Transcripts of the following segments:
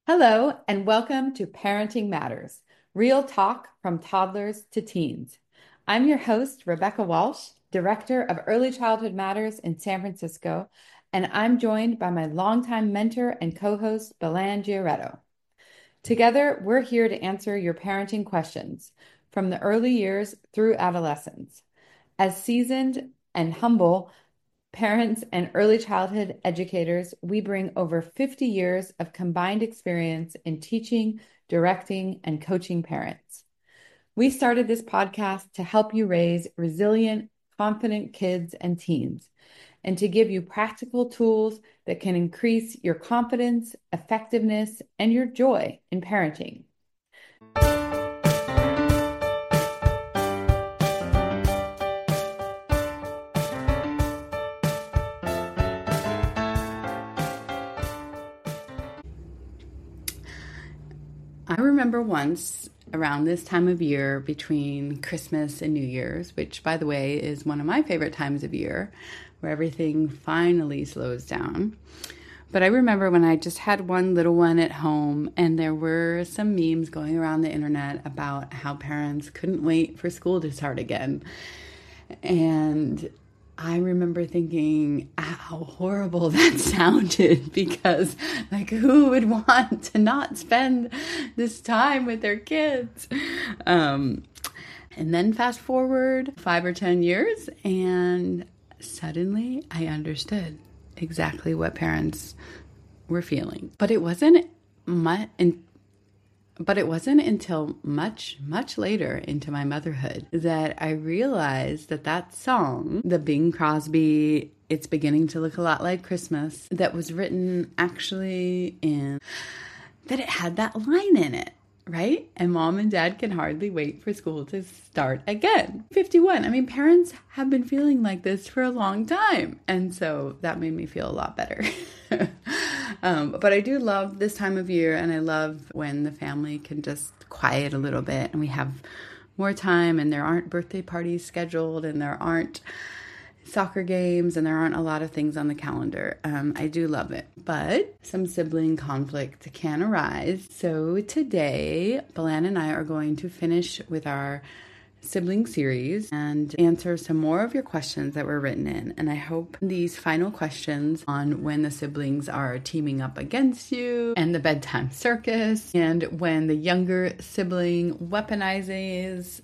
Hello, and welcome to Parenting Matters, real talk from toddlers to teens. I'm your host, Rebecca Walsh, Director of Early Childhood Matters in San Francisco, and I'm joined by my longtime mentor and co-host, Belan Gioretto. Together, we're here to answer your parenting questions from the early years through adolescence. As seasoned and humble parents and early childhood educators, we bring over 50 years of combined experience in teaching, directing, and coaching parents. We started this podcast to help you raise resilient, confident kids and teens, and to give you practical tools that can increase your confidence, effectiveness, and your joy in parenting. I remember once around this time of year between Christmas and New Year's, which, by the way, is one of my favorite times of year, where everything finally slows down. But I remember when I just had one little one at home, and there were some memes going around the internet about how parents couldn't wait for school to start again. And I remember thinking how horrible that sounded, because who would want to not spend this time with their kids? And then fast forward 5 or 10 years, and suddenly I understood exactly what parents were feeling. But it wasn't until much, much later into my motherhood that I realized that song, the Bing Crosby, "It's Beginning to Look a Lot Like Christmas," that was written that it had that line in it, right? And mom and dad can hardly wait for school to start again. 51. I mean, parents have been feeling like this for a long time. And so that made me feel a lot better. But I do love this time of year, and I love when the family can just quiet a little bit and we have more time, and there aren't birthday parties scheduled, and there aren't soccer games, and there aren't a lot of things on the calendar. I do love it, but some sibling conflict can arise. So today, Belan and I are going to finish with our sibling series and answer some more of your questions that were written in. And I hope these final questions on when the siblings are teaming up against you, and the bedtime circus, and when the younger sibling weaponizes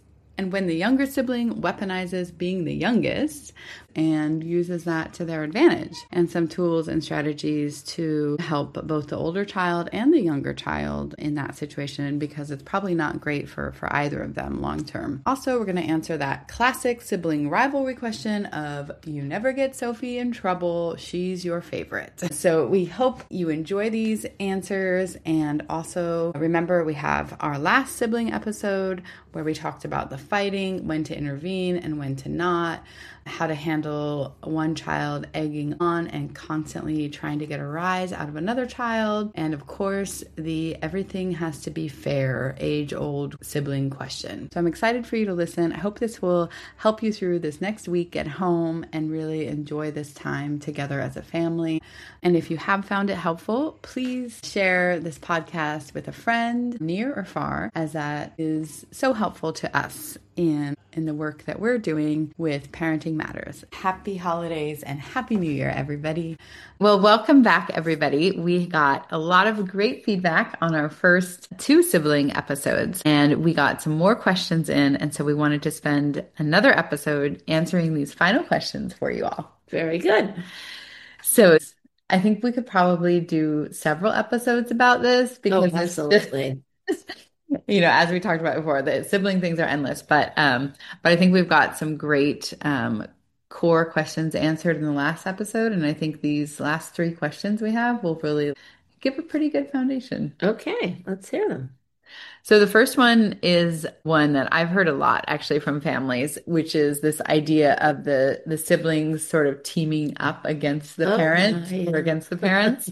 being the youngest and uses that to their advantage, and some tools and strategies to help both the older child and the younger child in that situation, because it's probably not great for either of them long term. Also, we're going to answer that classic sibling rivalry question of, you never get Sophie in trouble, she's your favorite. So we hope you enjoy these answers, and also remember we have our last sibling episode where we talked about the fighting, when to intervene and when to not, how to handle one child egging on and constantly trying to get a rise out of another child, and of course the everything has to be fair, age-old sibling question. So I'm excited for you to listen. I hope this will help you through this next week at home and really enjoy this time together as a family. And if you have found it helpful, please share this podcast with a friend, near or far, as that is so helpful to us in the work that we're doing with Parenting Matters. Happy holidays and Happy New Year, everybody. Well, welcome back, everybody. We got a lot of great feedback on our first 2 sibling episodes, and we got some more questions in, and so we wanted to spend another episode answering these final questions for you all. Very good. So I think we could probably do several episodes about this, because absolutely. as we talked about before, the sibling things are endless, but I think we've got some great core questions answered in the last episode, and I think these last 3 questions we have will really give a pretty good foundation. Okay, let's hear them. So the first one is one that I've heard a lot actually from families, which is this idea of the siblings sort of teaming up against the parents or against the parents.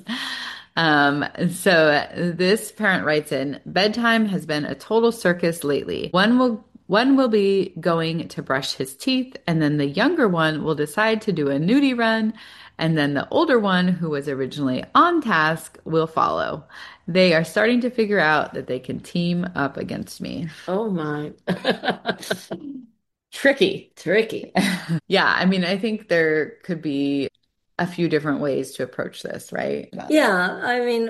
So this parent writes in, bedtime has been a total circus lately. One will be going to brush his teeth, and then the younger one will decide to do a nudie run, And then the older one, who was originally on task, will follow. They are starting to figure out that they can team up against me. Oh my. Tricky. Tricky. Yeah, I mean, I think there could be a few different ways to approach this, right? Yeah, I mean,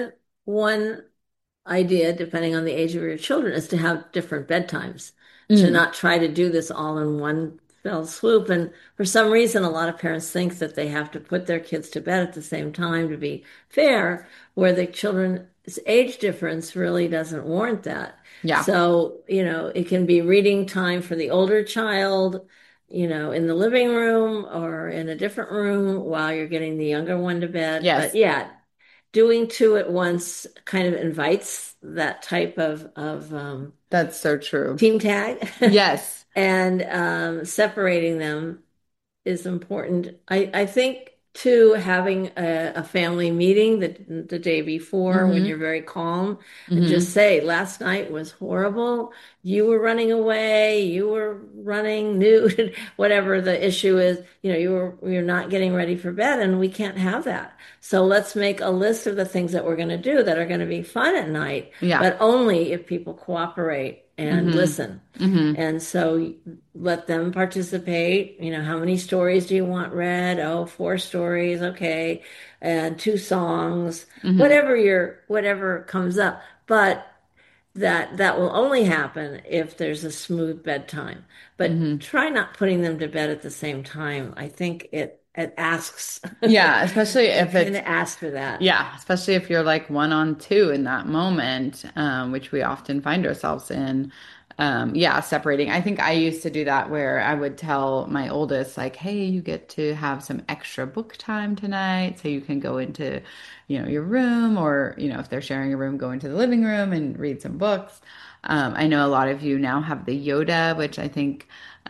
one idea, depending on the age of your children, is to have different bedtimes, to Mm, not try to do this all in one fell swoop. And for some reason, a lot of parents think that they have to put their kids to bed at the same time to be fair, where the children's age difference really doesn't warrant that. yeah. So, it can be reading time for the older child, in the living room or in a different room while you're getting the younger one to bed. But Yes, yeah, doing two at once kind of invites that type of that's so true. team tag, Yes. and separating them is important. I think too, having a family meeting the day before when Hmm. you're very calm and just Hmm. say, last night was horrible. You were running away, you were running nude, whatever the issue is, you're not getting ready for bed, and we can't have that. So let's make a list of the things that we're going to do that are going to be fun at night, Yeah. but only if people cooperate and Hmm. listen. Hmm. And so let them participate. How many stories do you want read? Oh, four stories, okay. And two songs, Hmm. whatever comes up. But that will only happen if there's a smooth bedtime. But Hmm. try not putting them to bed at the same time. I think it asks Yeah, especially it if kind it's of asks for that. yeah, especially if you're like one on two in that moment, which we often find ourselves in. Yeah, separating. I think I used to do that where I would tell my oldest, like, hey, you get to have some extra book time tonight. So you can go into, your room or, if they're sharing a room, go into the living room and read some books. I know a lot of you now have the Yoda, which I think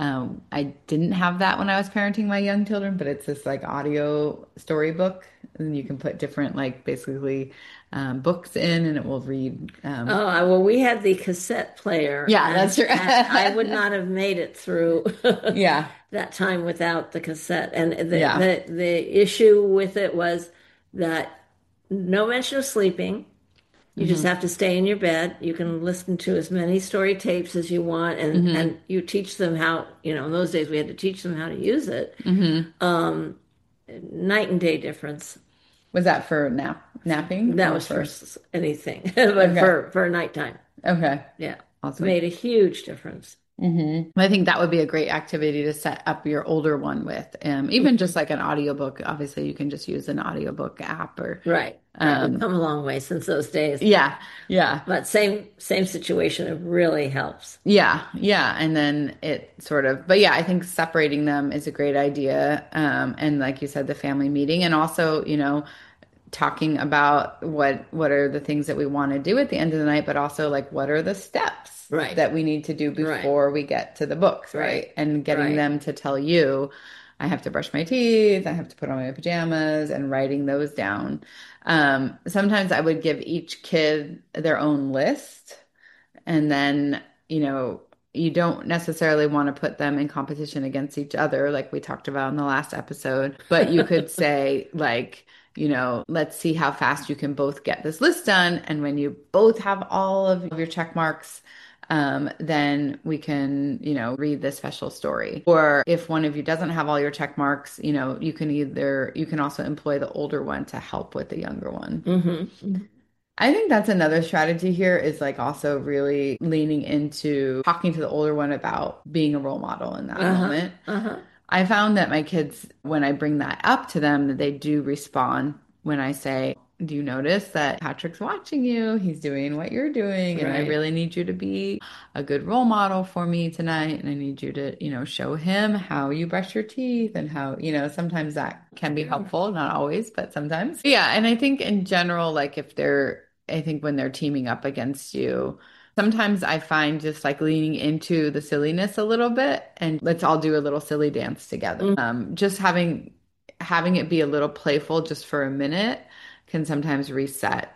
I didn't have that when I was parenting my young children, but it's this like audio storybook, and you can put different like basically books in, and it will read. Well, we had the cassette player, Yeah, and that's true. I would not have made it through Yeah, that time without the cassette. And the, yeah. the issue with it was that no mention of sleeping. You just Hmm. have to stay in your bed. You can listen to as many story tapes as you want, and Hmm. you teach them how. In those days we had to teach them how to use it. Hmm. Night and day difference. Was that for napping That or was for for? anything, but Okay, for nighttime. okay, Yeah, awesome. made a huge difference. I think that would be a great activity to set up your older one with. Even just like an audiobook. Obviously, you can just use an audiobook app or Right, right. We've um come a long way since those days. yeah, yeah. But same situation. It really helps. Yeah, yeah. And then it sort of, but yeah, I think separating them is a great idea. And like you said, the family meeting and also, talking about what are the things that we want to do at the end of the night, but also like what are the steps Right, that we need to do right, before we get to the books, right, right? And getting right. them to tell you, I have to brush my teeth, I have to put on my pajamas, and writing those down. Sometimes I would give each kid their own list, and then, you don't necessarily want to put them in competition against each other, like we talked about in the last episode. But you could say, like, let's see how fast you can both get this list done. And when you both have all of your check marks, then we can, read this special story. Or if one of you doesn't have all your check marks, you can also employ the older one to help with the younger one. Hmm. I think that's another strategy here is like also really leaning into talking to the older one about being a role model in that Uh-huh. moment. Uh-huh. I found that my kids, when I bring that up to them, that they do respond when I say, do you notice that Patrick's watching you? He's doing what you're doing, and I Right. really need you to be a good role model for me tonight. And I need you to, show him how you brush your teeth and how, sometimes that can be helpful, not always, but sometimes. Yeah. And I think in general, like I think when they're teaming up against you, sometimes I find just like leaning into the silliness a little bit and let's all do a little silly dance together. Mm. Just having it be a little playful just for a minute can sometimes reset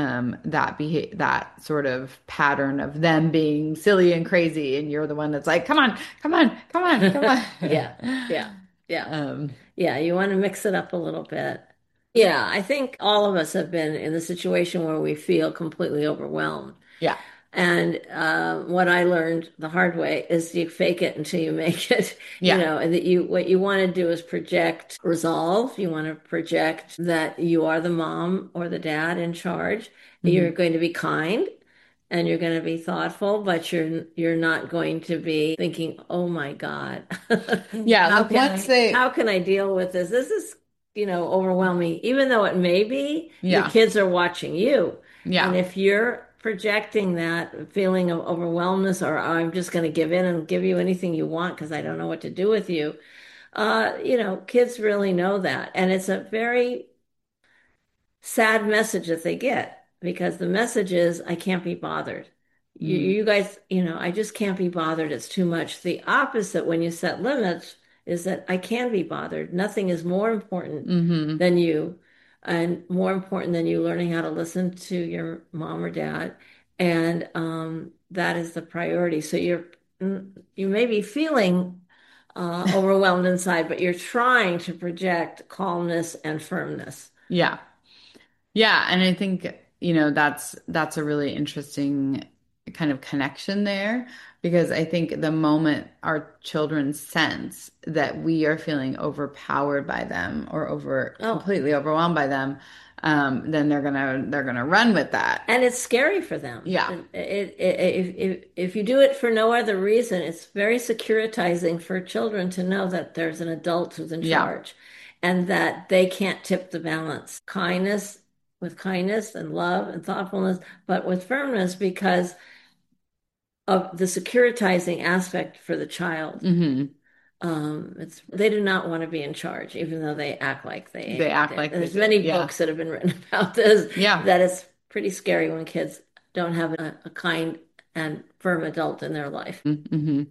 that sort of pattern of them being silly and crazy, and you're the one that's like, come on, come on, come on, come Yeah. on. Yeah. Yeah. Um, Yeah. You want to mix it up a little bit. Yeah. I think all of us have been in the situation where we feel completely overwhelmed. yeah. And what I learned the hard way is you fake it until you make it, Yeah. and that what you want to do is project resolve. You want to project that you are the mom or the dad in charge. You're Hmm. going to be kind and you're going to be thoughtful, but you're not going to be thinking, "Oh my God, Yeah. Like once they, how can I deal with this? This is, overwhelming." Even though it may be, your yeah. kids are watching you. And Yeah. if you're projecting that feeling of overwhelmness, or "I'm just going to give in and give you anything you want because I don't know what to do with you," kids really know that. And it's a very sad message that they get because the message is, "I can't be bothered. Mm-hmm. You guys, I just can't be bothered. It's too much." The opposite, when you set limits, is that I can be bothered. Nothing is more important Mm-hmm. than you, and more important than you learning how to listen to your mom or dad. And that is the priority. So you may be feeling overwhelmed inside, but you're trying to project calmness and firmness. Yeah. Yeah, and I think, that's a really interesting kind of connection there because I think the moment our children sense that we are feeling overpowered by them or over Oh, completely overwhelmed by them, then they're gonna run with that. and it's scary for them. Yeah. If you do it for no other reason, it's very securitizing for children to know that there's an adult who's in Yeah. charge and that they can't tip the balance. Kindness and love and thoughtfulness, but with firmness because of the securitizing aspect for the child. Hmm. They do not want to be in charge, even though they act like They act like they there's do. many Yeah. books that have been written about this, Yeah. that it's pretty scary when kids don't have a kind and firm adult in their life. Hmm.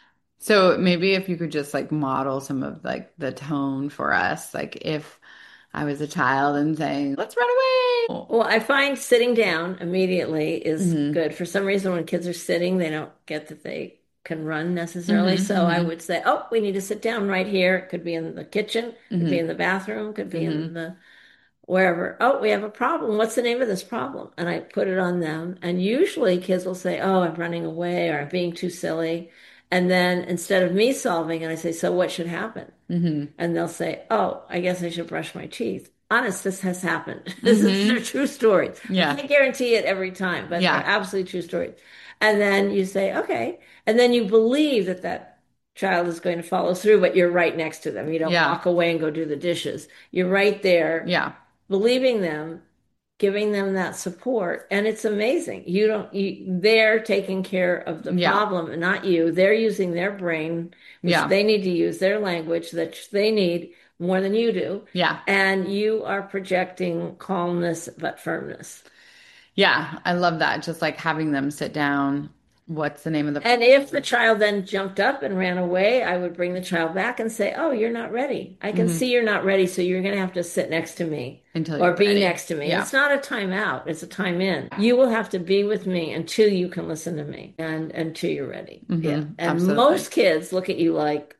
So maybe if you could just like model some of like the tone for us, like if I was a child and saying, "Let's run away." Well, I find sitting down immediately is Hmm. good. For some reason, when kids are sitting, they don't get that they can run necessarily. Hmm. So I Hmm. would say, "Oh, we need to sit down right here." It could be in the kitchen, could be Hmm. in the bathroom, could be in Hmm. the wherever. "Oh, we have a problem. What's the name of this problem?" And I put it on them. And usually kids will say, "Oh, I'm running away," or "I'm being too silly." And then instead of me solving it, I say, "So what should happen?" Hmm. And they'll say, "Oh, I guess I should brush my teeth." Honest, this has happened. This is their Hmm. true stories. I Yeah. can't guarantee it every time, but they're Yeah. absolutely true stories. And then you say, "Okay." And then you believe that that child is going to follow through, but you're right next to them. You don't Yeah. walk away and go do the dishes. You're right there, Yeah. believing them, giving them that support. And it's amazing. They're taking care of the Yeah. problem and not you. They're using their brain, which Yeah. they need to use, their language that they need more than you do. Yeah. And you are projecting calmness but firmness. Yeah. I love that. Just like having them sit down. What's the name of the And if the child then jumped up and ran away, I would bring the child back and say, "Oh, you're not ready. I can Mhm. see you're not ready, so you're going to have to sit next to me Until or you're be ready. next to me." Yeah. It's not a time out, it's a time in. You will have to be with me until you can listen to me and until you're ready. Yeah. Hmm. And Absolutely. most kids look at you like,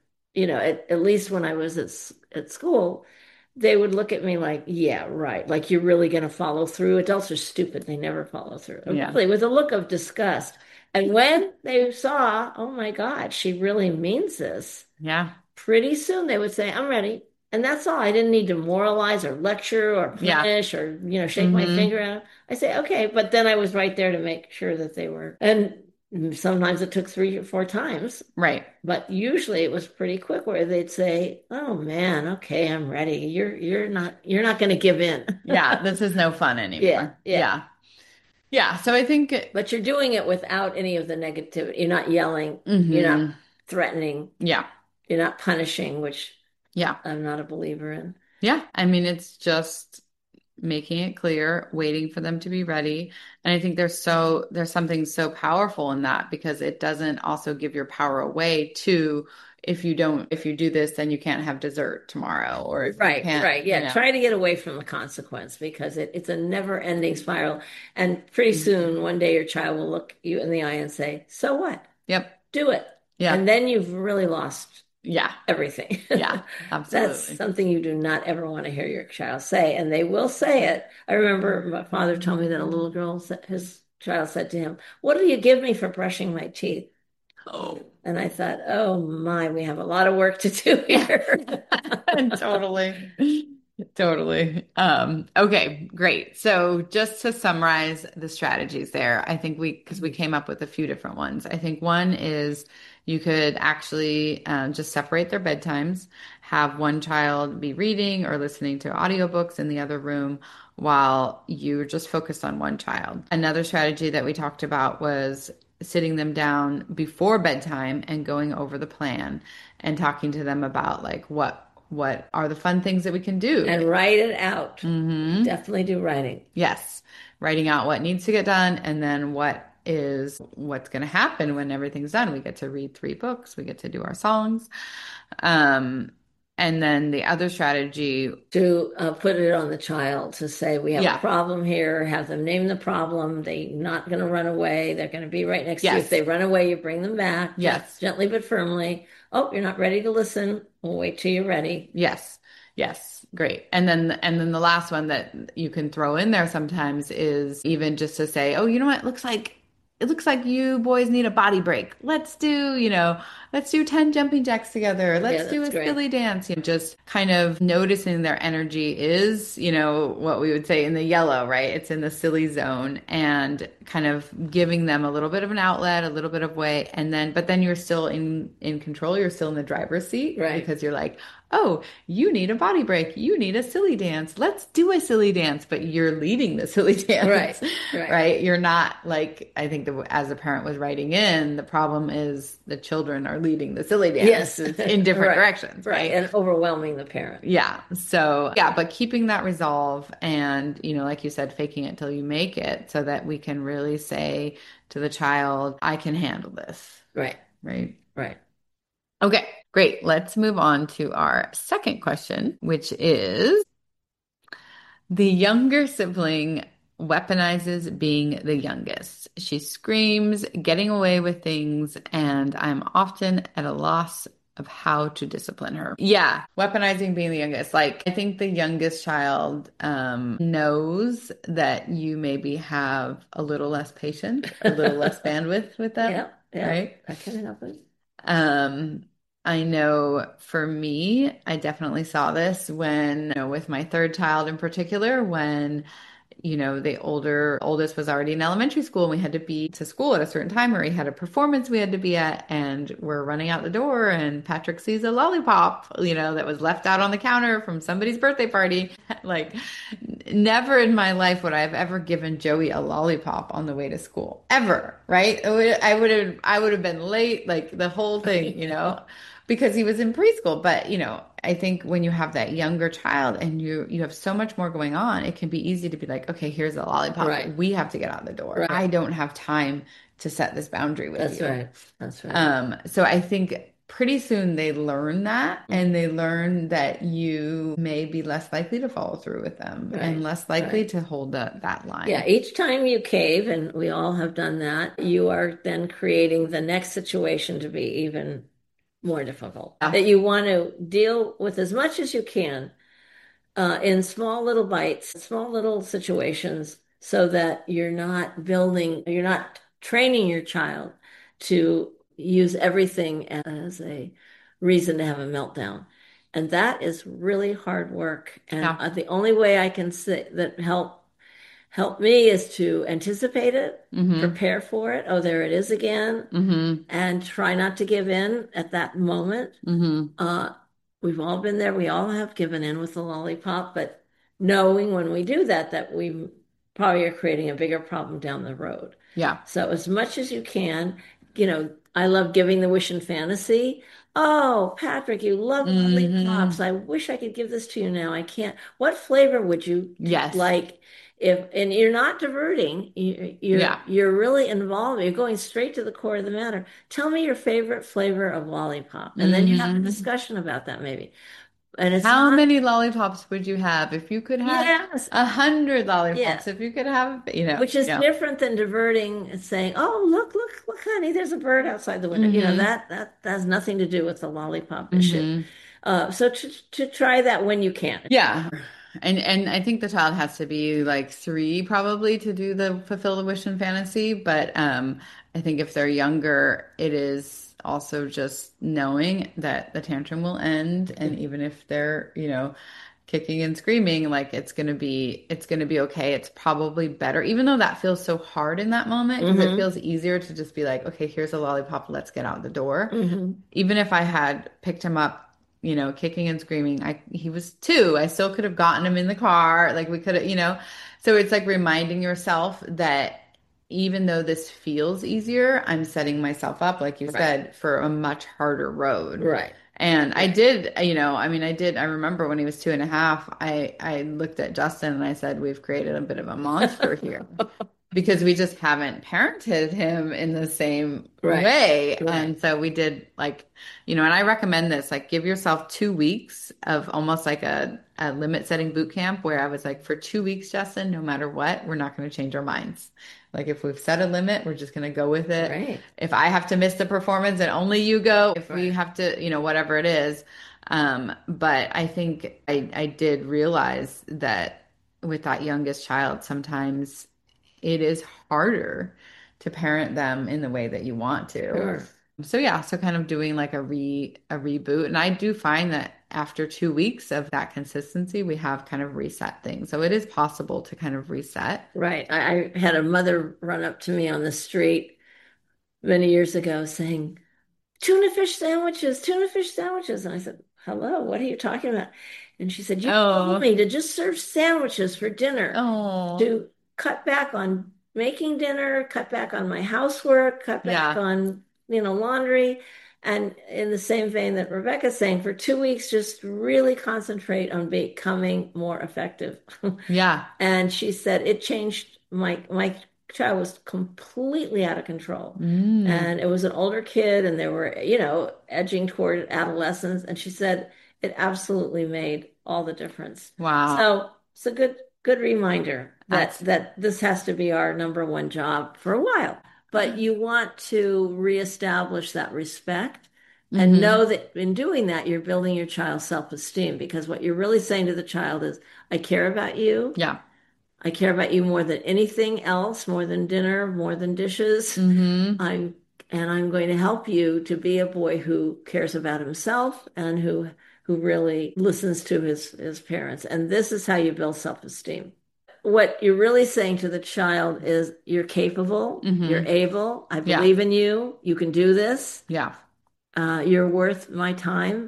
at least when I was at school, they would look at me like, "Yeah, right. Like you're really going to follow through." Adults are stupid. They never follow through. Yeah. Really, with a look of disgust. And when they saw, "Oh my God, she really means this," Yeah. pretty soon they would say, "I'm ready." And that's all. I didn't need to moralize or lecture or Yeah. punish or, shake my Hmm. finger at them. I say, "Okay." But then I was right there to make sure that they were. And sometimes it took 3 or 4 times, Right. but usually it was pretty quick where they'd say, "Oh man, okay, I'm ready. You're not going to give in." Yeah. This is no fun Yeah, anymore. yeah. Yeah. Yeah. So I think, But you're doing it without any of the negativity. You're not yelling. You're not hmm. threatening. Yeah. You're not punishing, which Yeah. I'm not a believer in. Yeah. I mean, it's just making it clear, waiting for them to be ready. And I think there's something so powerful in that because it doesn't also give your power away to if you do this, then you can't have dessert tomorrow, or if you Right, can't, right. Yeah. Try to get away from the consequence because it's a never-ending spiral. And pretty soon, one day your child will look you in the eye and say, "So what? Yep. Do it." Yeah. And then you've really lost Yeah. everything. Yeah. That's Absolutely. something you do not ever want to hear your child say, and they will say it. I remember my father told me that a little girl, his child said to him, "What do you give me for brushing my teeth?" Oh. And I thought, oh my, we have a lot of work to do Yeah. here. Totally. Totally. Okay, great. So just to summarize the strategies there, I think because we came up with a few different ones. I think one is you could actually just separate their bedtimes, have one child be reading or listening to audiobooks in the other room while you're just focused on one child. Another strategy that we talked about was sitting them down before bedtime and going over the plan and talking to them about like what are the fun things that we can do. And write it out. Mm-hmm. Definitely do writing. Yes, writing out what needs to get done and then what's going to happen when everything's done. We get to read 3 books, we get to do our songs. um and then the other strategy, To put it on the child to say, we have a yeah, problem here, have them name the problem. They're not going to run away. They're going to be right next to you. If yes, they run away, you bring them back yes, gently but firmly. Oh, you're not ready to listen. We'll wait till you're ready. yes, yes, great. And then the last one that you can throw in there sometimes is even just to say, oh, you know what, it looks like you boys need a body break. Let's do 10 jumping jacks together. Yeah, Let's do that's a great. silly dance. Just kind of noticing their energy is, what we would say in the yellow, right? It's in the silly zone, and kind of giving them a little bit of an outlet, a little bit of way. But then you're still in control. You're still in the driver's seat, Right. because you're like, oh, you need a body break. You need a silly dance. Let's do a silly dance, but you're leading the silly dance. Right. Right. Right. You're not like, I think as the parent was writing in, the problem is the children are leading the silly dance Yes. in different Right. directions. Right. And overwhelming the parent. Yeah. So, yeah, but keeping that resolve and, like you said, faking it till you make it, so that we can really say to the child, I can handle this. Right. Right. Right. Okay, great. Let's move on to our second question, which is, the younger sibling weaponizes being the youngest. She screams, getting away with things, and I'm often at a loss of how to discipline her. Yeah, weaponizing being the youngest. Like, I think the youngest child knows that you maybe have a little less patience, a little less bandwidth with them. Yeah. Yeah. Right? That can happen. Um, I know for me, I definitely saw this with my third child in particular, when, the oldest was already in elementary school and we had to be to school at a certain time, or he had a performance we had to be at, and we're running out the door and Patrick sees a lollipop, that was left out on the counter from somebody's birthday party. Like, never in my life would I have ever given Joey a lollipop on the way to school, ever, right? I would have been late, like the whole thing, because he was in preschool. But, I think when you have that younger child and you have so much more going on, it can be easy to be like, okay, here's the lollipop. Right. We have to get out the door. Right. I don't have time to set this boundary with That's you. right. That's right. So I think pretty soon they learn that, and they learn that you may be less likely to follow through with them, Right. and less likely Right. to hold that line. Yeah, each time you cave, and we all have done that, you are then creating the next situation to be even more difficult. Yeah. That you want to deal with as much as you can in small little bites, small little situations, so that you're not training your child to use everything as a reason to have a meltdown. And that is really hard work. And Yeah. the only way I can say that help me is to anticipate it, Mm-hmm. prepare for it. Oh, there it is again. Mm-hmm. And try not to give in at that moment. Mm-hmm. We've all been there. We all have given in with the lollipop, but knowing when we do that, that we probably are creating a bigger problem down the road. Yeah. So as much as you can, I love giving the wish and fantasy. Oh, Patrick, you love lollipops. I wish I could give this to you now. I can't. What flavor would you Yes. like? And you're not diverting, you're really involved. You're going straight to the core of the matter. Tell me your favorite flavor of lollipop, and then you have a discussion about that maybe. And it's How not, many lollipops would you have if you could have yes, 100 yeah. lollipops? If you could have, Which is yeah. different than diverting and saying, "Oh, look, honey, there's a bird outside the window." Mm-hmm. That has nothing to do with the lollipop issue. Mm-hmm. So to try that when you can. Yeah. And I think the child has to be like 3 probably to do the fulfill the wish and fantasy. But I think if they're younger, it is also just knowing that the tantrum will end. And even if they're, kicking and screaming, like it's gonna be okay. It's probably better, even though that feels so hard in that moment, because it Hmm. feels easier to just be like, okay, here's a lollipop, let's get out the door. Hmm. Even if I had picked him up, kicking and screaming, he was 2. I still could have gotten him in the car. Like we could have. So it's like reminding yourself that even though this feels easier, I'm setting myself up, like you Right. said, for a much harder road. Right. And I Yeah. did, I mean, I remember when he was 2.5, I looked at Justin and I said, we've created a bit of a monster here because we just haven't parented him in the same Right. way. Right. And so we did like, and I recommend this, like give yourself 2 weeks of almost like a limit setting boot camp where I was like, for 2 weeks, Justin, no matter what, we're not going to change our minds. Like if we've set a limit, we're just going to go with it. Right. If I have to miss the performance and only you go, if we Right. have to, whatever it is. But I think I did realize that with that youngest child, sometimes it is harder to parent them in the way that you want to. Sure. So yeah, so kind of doing like a reboot. And I do find that after 2 weeks of that consistency, we have kind of reset things. So it is possible to kind of reset. Right. I had a mother run up to me on the street many years ago saying, tuna fish sandwiches. And I said, hello, what are you talking about? And she said, you told Oh, me to just serve sandwiches for dinner, oh, to cut back on making dinner, cut back on my housework, cut back yeah, on, laundry. And in the same vein that Rebecca's saying, for 2 weeks, just really concentrate on becoming more effective. yeah. And she said it changed my child was completely out of control. Mm, And it was an older kid and they were, edging toward adolescence. And she said it absolutely made all the difference. wow. So it's a good reminder that That's this has to be our number one job for a while. But you want to reestablish that respect and hmm know that in doing that, you're building your child's self-esteem because what you're really saying to the child is, I care about you. yeah. I care about you more than anything else, more than dinner, more than dishes. hmm I'm and I'm going to help you to be a boy who cares about himself and who really listens to his parents. And this is how you build self-esteem. What you're really saying to the child is you're capable, you're hmm able, I Yeah. believe in you, you can do this, Yeah. you're worth my time.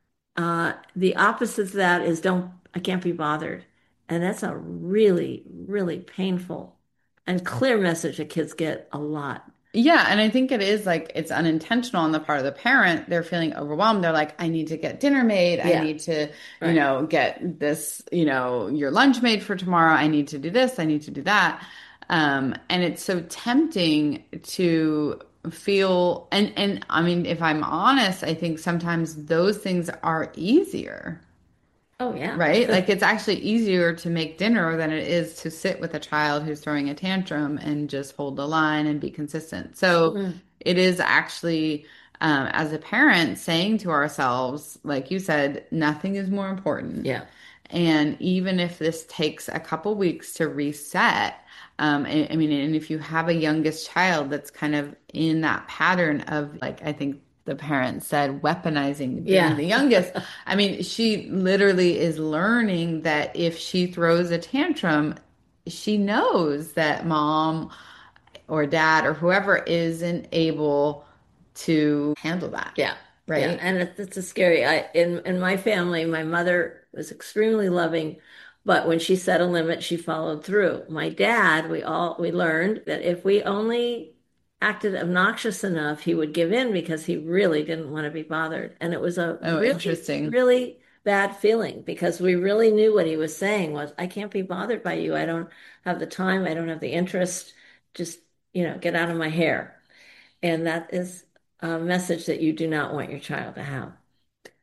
The opposite of that is I can't be bothered. And that's a really, really painful and clear message that kids get a lot. Yeah, and I think it is like it's unintentional on the part of the parent. They're feeling overwhelmed. They're like, I need to get dinner made. I Yeah, need to, right. get this, your lunch made for tomorrow. I need to do this. I need to do that. And it's so tempting to feel, and I mean, if I'm honest, I think sometimes those things are easier. Oh, yeah. Right? Like it's actually easier to make dinner than it is to sit with a child who's throwing a tantrum and just hold the line and be consistent. So Mm, it is actually, as a parent, saying to ourselves, like you said, nothing is more important. yeah. And even if this takes a couple weeks to reset, I mean, and if you have a youngest child that's kind of in that pattern of like, I think the parent said weaponizing being Yeah. the youngest. I mean, she literally is learning that if she throws a tantrum, she knows that mom or dad or whoever isn't able to handle that, Yeah. Yeah. right? And it's a scary, in my family, my mother was extremely loving, but when she set a limit, she followed through. My dad, we learned that if we only acted obnoxious enough, he would give in because he really didn't want to be bothered. And it was a Oh, really, interesting. really bad feeling because we really knew what he was saying was, I can't be bothered by you. I don't have the time. I don't have the interest. Just, get out of my hair. And that is a message that you do not want your child to have.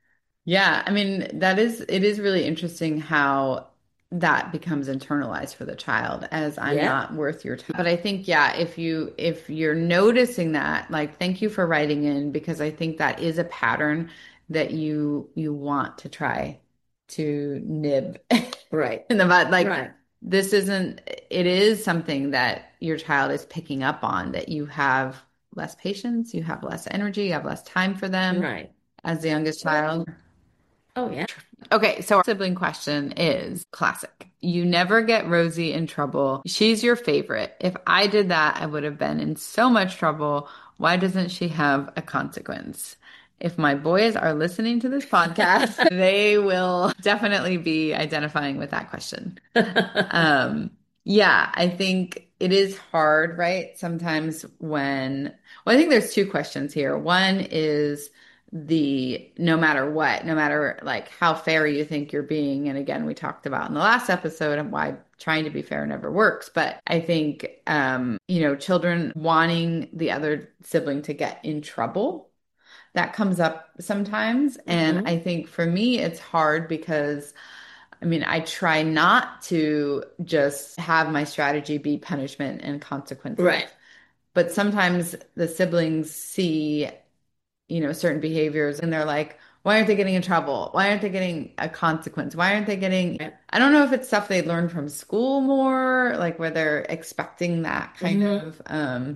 Yeah, I mean, it is really interesting how that becomes internalized for the child as I'm Yeah, not worth your time. But I think, yeah, if you're noticing that, like, thank you for writing in because I think that is a pattern that you want to try to nib right, in the bud. Like, right, this isn't, it is something that your child is picking up on, that you have less patience, you have less energy, you have less time for them right. as the youngest child. Oh yeah. Okay, so our sibling question is classic. You never get Rosie in trouble. She's your favorite. If I did that, I would have been in so much trouble. Why doesn't she have a consequence? If my boys are listening to this podcast, they will definitely be identifying with that question. Um, yeah, I think it is hard, right? Sometimes well, I think there's two questions here. One is the no matter what, no matter like how fair you think you're being. And again, we talked about in the last episode of why trying to be fair never works. But I think, children wanting the other sibling to get in trouble, that comes up sometimes. And Hmm. I think for me, it's hard because I mean, I try not to just have my strategy be punishment and consequences. Right. But sometimes the siblings see, certain behaviors and they're like, why aren't they getting in trouble? Why aren't they getting a consequence? Why aren't they getting, Right. I don't know if it's stuff they learn from school more, like where they're expecting that kind Hmm. of,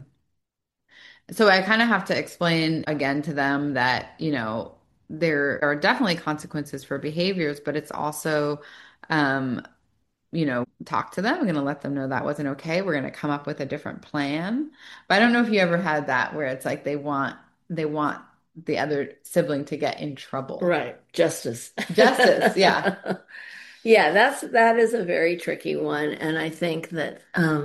so I kind of have to explain again to them that, there are definitely consequences for behaviors, but it's also, um, talk to them. I'm going to let them know that wasn't okay. We're going to come up with a different plan. But I don't know if you ever had that where it's like they want the other sibling to get in trouble. Right. Justice. Justice, yeah. Yeah, that is a very tricky one. And I think that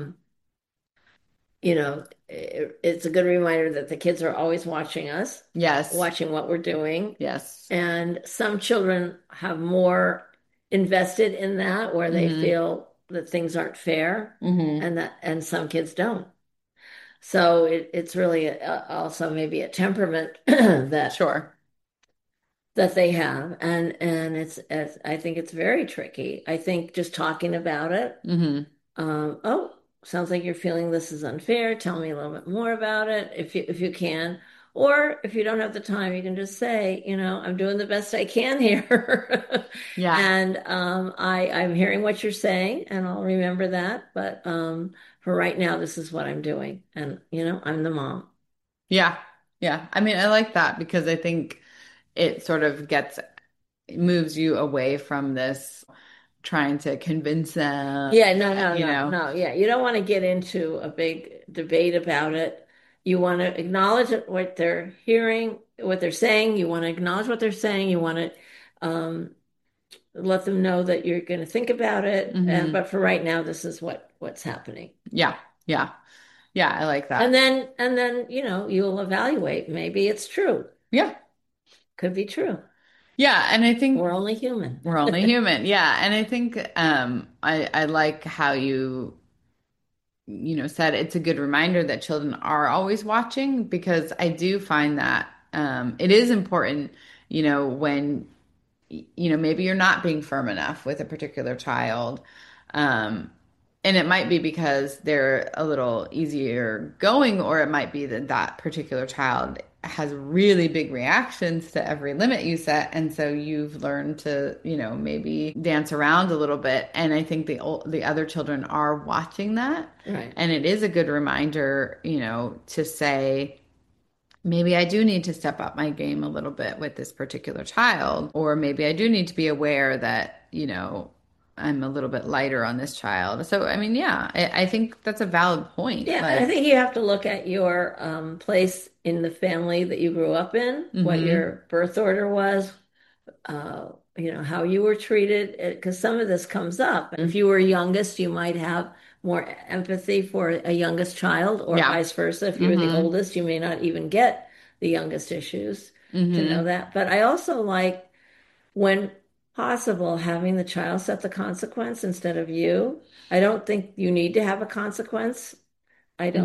it's a good reminder that the kids are always watching us, Yes. watching what we're doing. Yes. And some children have more invested in that where they Hmm. feel that things aren't fair Hmm. and some kids don't. So it's really also maybe a temperament Sure. that they have, and it's I think it's very tricky. I think just talking about it, Hmm. oh, sounds like you're feeling this is unfair. Tell me a little bit more about it if you can. Or if you don't have the time, you can just say, I'm doing the best I can here. Yeah. And I'm hearing what you're saying, and I'll remember that. But for right now, this is what I'm doing. And, I'm the mom. Yeah. Yeah. I mean, I like that because I think it sort of it moves you away from this trying to convince them, Yeah, no, no, you no, know. no. Yeah, you don't want to get into a big debate about it. You want to acknowledge what they're hearing, what they're saying. You want to acknowledge what they're saying. You want to let them know that you're going to think about it. And Hmm. but for right now, this is what's happening. Yeah. Yeah. Yeah. I like And that. then you'll evaluate. Maybe it's true. Yeah. Could be true. Yeah. And I We're think only human. we're only human. Yeah. And I think I like how said it's a good reminder that children are always watching because I do find that it is important, when maybe you're not being firm enough with a particular child. Um, and it might be because they're a little easier going, or it might be that that particular child has really big reactions to every limit you set. And so you've learned to, maybe dance around a little bit. And I think the other children are watching that. Right. And it is a good reminder, to say, maybe I do need to step up my game a little bit with this particular child, or maybe I do need to be aware that, I'm a little bit lighter on this child. So, I mean, yeah, I think that's a valid point. Yeah, I Like, think you have to look at your place in the family that you grew up in, what mm-hmm, your birth order was, how you were treated, because some of this comes up. If you were youngest, you might have more empathy for a youngest child, or yeah, vice versa. If you were the mm-hmm, oldest, you may not even get the youngest issues to know mm-hmm, that. But I also like, when possible, having the child set the consequence instead of you. I don't think you need to have a consequence. I don't mm-hmm.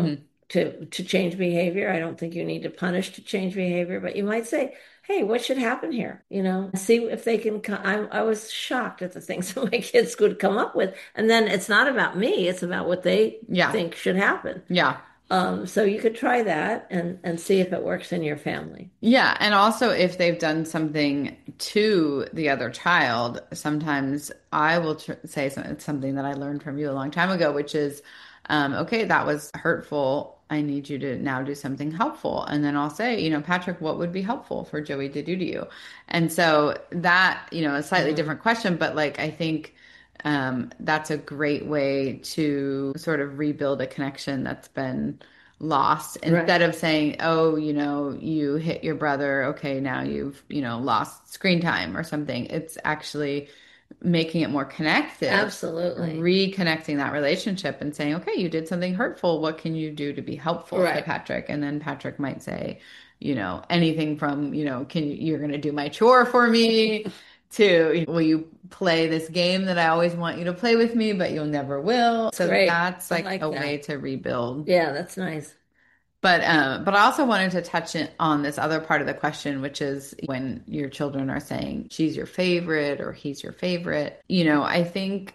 to change behavior. I don't think you need to punish to change behavior, but you might say, "Hey, what should happen here?" See if they can. I was shocked at the things that my kids could come up with, and then it's not about me; it's about what they Yeah. think should happen. Yeah. So you could try that and see if it works in your family. Yeah, and also if they've done something to the other child, sometimes I will say it's something that I learned from you a long time ago, which is, okay, that was hurtful. I need you to now do something helpful. And then I'll say, Patrick, what would be helpful for Joey to do to you? And so that, a slightly different question, but like I think that's a great way to sort of rebuild a connection that's been lost instead of saying, oh, you hit your brother. Okay, now you've, lost screen time or something. It's actually making it more connected. Absolutely. Reconnecting that relationship and saying, okay, you did something hurtful. What can you do to be helpful to Patrick? And then Patrick might say, anything from, you're going to do my chore for me to, will you play this game that I always want you to play with me, but you'll never will. So Great. that's like a way to rebuild. Yeah, that's nice. But I also wanted to touch on this other part of the question, which is when your children are saying she's your favorite or he's your favorite. I think,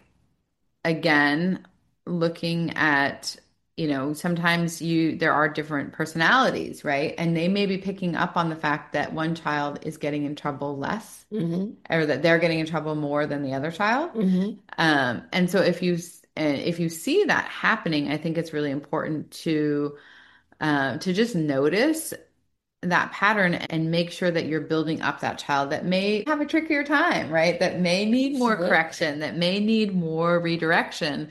again, looking at, sometimes there are different personalities, right? And they may be picking up on the fact that one child is getting in trouble less or that they're getting in trouble more than the other child. And so if you see that happening, I think it's really important to just notice that pattern and make sure that you're building up that child that may have a trickier time, right? That may need more correction, that may need more redirection.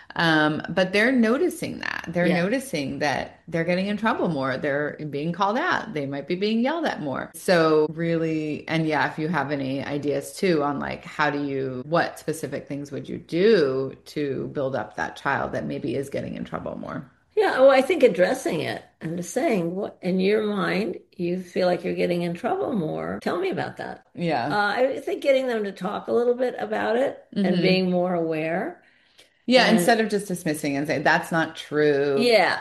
But they're noticing that. They're noticing that they're getting in trouble more. They're being called out. They might be being yelled at more. So really, and yeah, if you have any ideas too on like what specific things would you do to build up that child that maybe is getting in trouble more? Yeah, well, I think addressing it and just saying what in your mind you feel like you're getting in trouble more. Tell me about that. Yeah. I think getting them to talk a little bit about it and being more aware. Yeah, instead of just dismissing and say that's not true. Yeah.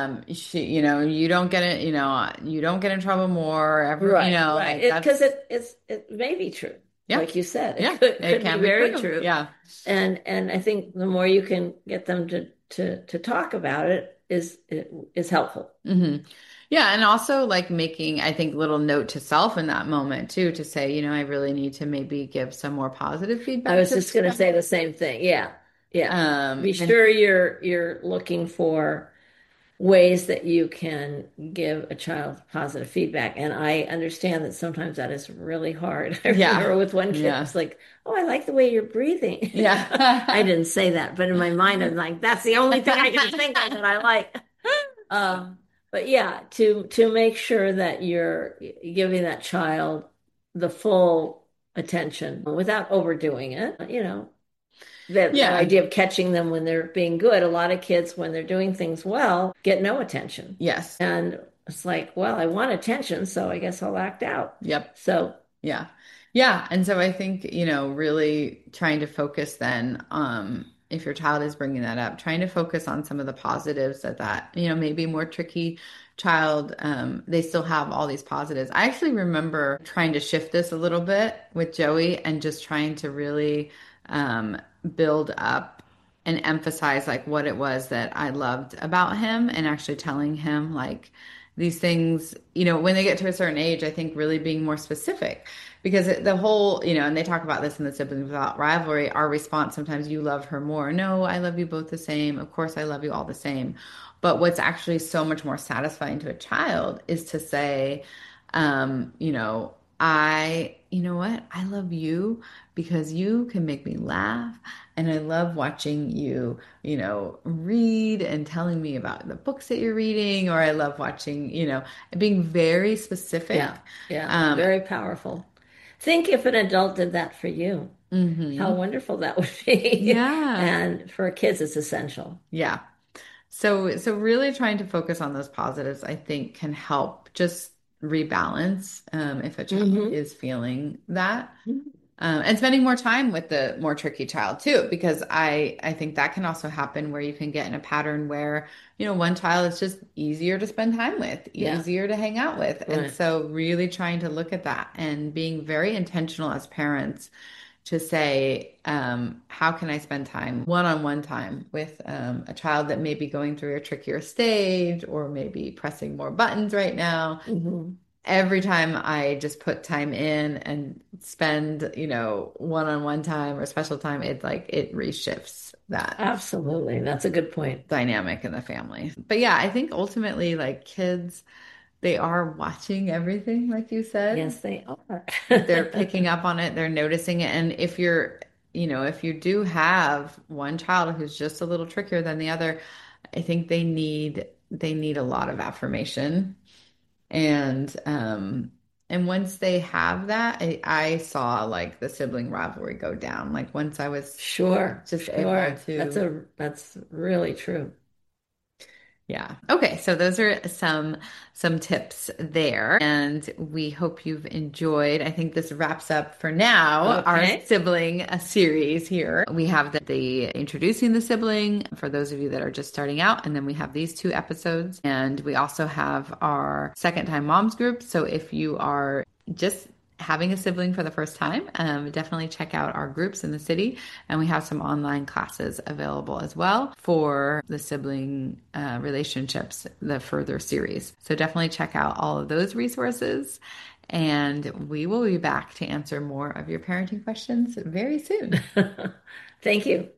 You don't get it. You don't get in trouble more ever. Right. Because it may be true. Yeah. Like you said, it can be very true. Yeah. And I think the more you can get them to talk about it is helpful. Yeah, and also like making, I think, little note to self in that moment too, to say, I really need to maybe give some more positive feedback. I was just going to say the same thing. Yeah. Be sure you're looking for ways that you can give a child positive feedback. And I understand that sometimes that is really hard. I remember with one kid, it's like, oh, I like the way you're breathing. Yeah. I didn't say that, but in my mind, I'm like, that's the only thing I can think of that I like. But yeah, to make sure that you're giving that child the full attention without overdoing it, the idea of catching them when they're being good. A lot of kids, when they're doing things well, get no attention. Yes. And it's like, well, I want attention, so I guess I'll act out. Yep. So, yeah. Yeah. And so I think, really trying to focus then, if your child is bringing that up, trying to focus on some of the positives that, maybe more tricky child, they still have all these positives. I actually remember trying to shift this a little bit with Joey and just trying to really, build up and emphasize like what it was that I loved about him and actually telling him like these things, when they get to a certain age, I think really being more specific because the whole, and they talk about this in the Siblings Without Rivalry, our response sometimes, you love her more. No, I love you both the same. Of course, I love you all the same. But what's actually so much more satisfying to a child is to say, you know what? I love you because you can make me laugh. And I love watching you, read and telling me about the books that you're reading, or I love watching, being very specific. Yeah. Very powerful. Think if an adult did that for you, how wonderful that would be. Yeah. And for kids, it's essential. Yeah. So really trying to focus on those positives, I think can help just rebalance if a child is feeling that. And spending more time with the more tricky child too, because I think that can also happen where you can get in a pattern where, one child is just easier to spend time with, Yeah, easier to hang out with. And right. so really trying to look at that and being very intentional as parents to say, how can I spend time, one-on-one time with a child that may be going through a trickier stage or maybe pressing more buttons right now. Hmm. Every time I just put time in and spend, one-on-one time or special time, it's like it reshifts that Absolutely. That's a good point. dynamic in the family. But yeah, I think ultimately, like kids, they are watching everything, like you said. Yes, they are. They're picking up on it, they're noticing it. And if you do have one child who's just a little trickier than the other, I think they need a lot of affirmation. And once they have that, I saw like the sibling rivalry go down. Like once I was Sure, just able sure. to, That's really true. yeah. Okay, so those are some tips there, and we hope you've enjoyed. I think this wraps up for now our Okay. sibling series here. We have the introducing the sibling for those of you that are just starting out, and then we have these two episodes, and we also have our second time moms group. So if you are just having a sibling for the first time, definitely check out our groups in the city. And we have some online classes available as well for the sibling relationships, the further series. So definitely check out all of those resources. And we will be back to answer more of your parenting questions very soon. Thank you.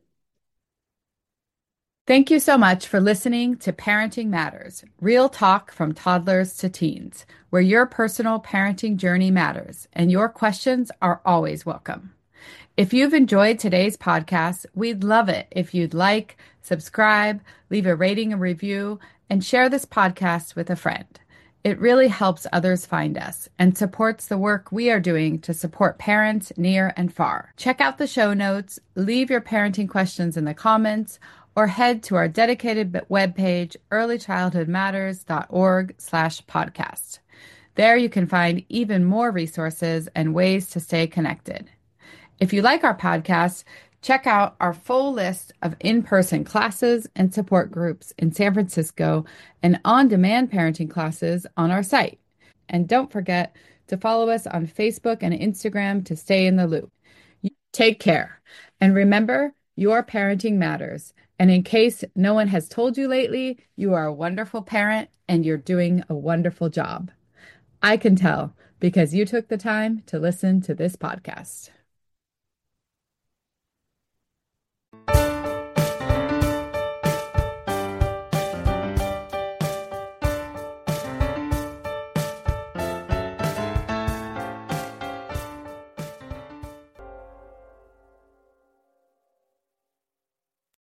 Thank you so much for listening to Parenting Matters, real talk from toddlers to teens, where your personal parenting journey matters and your questions are always welcome. If you've enjoyed today's podcast, we'd love it if you'd like, subscribe, leave a rating and review, and share this podcast with a friend. It really helps others find us and supports the work we are doing to support parents near and far. Check out the show notes, leave your parenting questions in the comments, or head to our dedicated webpage, earlychildhoodmatters.org/podcast. There you can find even more resources and ways to stay connected. If you like our podcast, check out our full list of in-person classes and support groups in San Francisco and on-demand parenting classes on our site. And don't forget to follow us on Facebook and Instagram to stay in the loop. Take care. And remember, your parenting matters. And in case no one has told you lately, you are a wonderful parent and you're doing a wonderful job. I can tell because you took the time to listen to this podcast.